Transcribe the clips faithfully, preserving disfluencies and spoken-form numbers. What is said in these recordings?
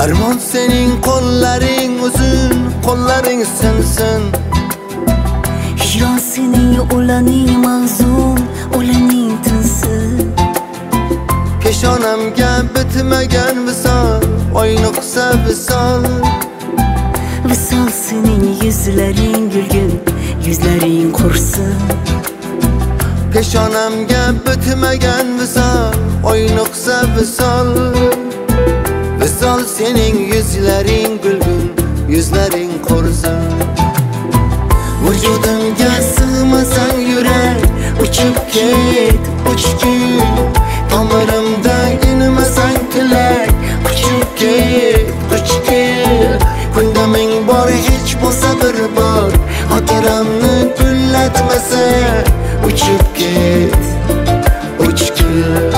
Armon sening qo'llaring uzun, qo'llaring sinsin. Hijron sening o'laning mahzun, o'laning tinsin. Peshonamga bitmagan visol, oynoqsa visol. Visol sening yuzlaring gulgun, yuzlaring qursin. Peshonamga bitmagan visol, oynoqsa visol. Visol sening yuzlaring gulgun, yuzlaring qursin. Vujudimga sig'masang yurak, uchib ket, uchgin. Tomirimda inmasang tilak, uchib ket, uchgin. Kunda ming bor hech bo'lsa bir bor, xotiramni gullatmasa, uchib ket, uchgin.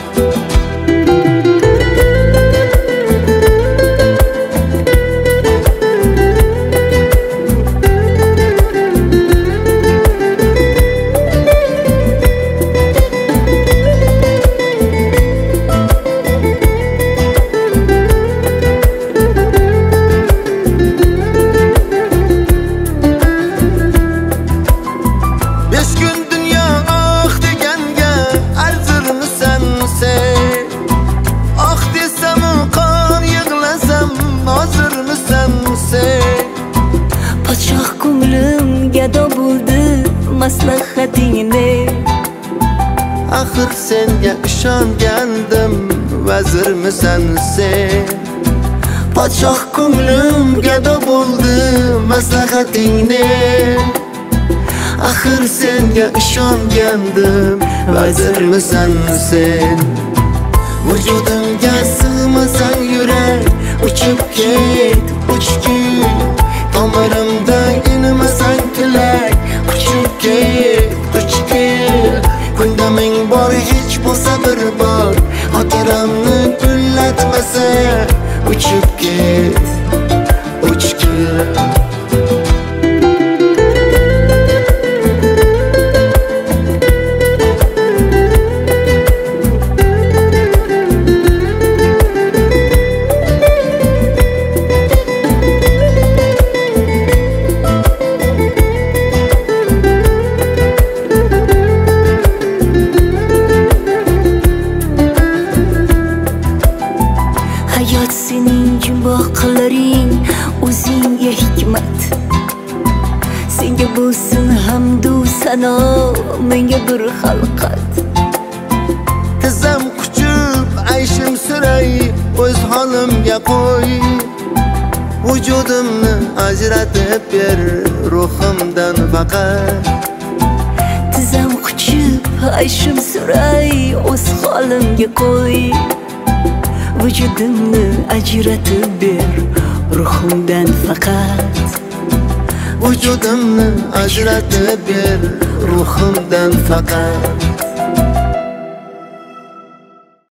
Podshoh ko'nglim gado bo'ldi maslahatingni. Axir senga ishongandim, vazirmisan sen. Podshoh ko'nglim gado bo'ldi maslahatingni. Axir senga ishongandim, vazirmisan sen. Vujudimga sig'masang yurak, uchib ket, uchgin. Tomirimda inmasang tilak, uchib ket, uchgin. Kunda ming bor hech bo'lsa bir bor, xotiramni gullatmasa, uchib ket, uchgin. Hayot sening jumboqlaring, o'zingga hikmat. Senga bo'lsin hamdu sano, menga bir xalqat. Tizam quchib ayshim suray, o'z holimga qo'y. Vujudimni ajratib ber, ruhimdan faqat. Tizam quchib ayshim suray, o'z holimga qo'y. Vujudimni ajratib ber, ruhimdan faqat. Vujudimni ajratib ber, ruhimdan faqat.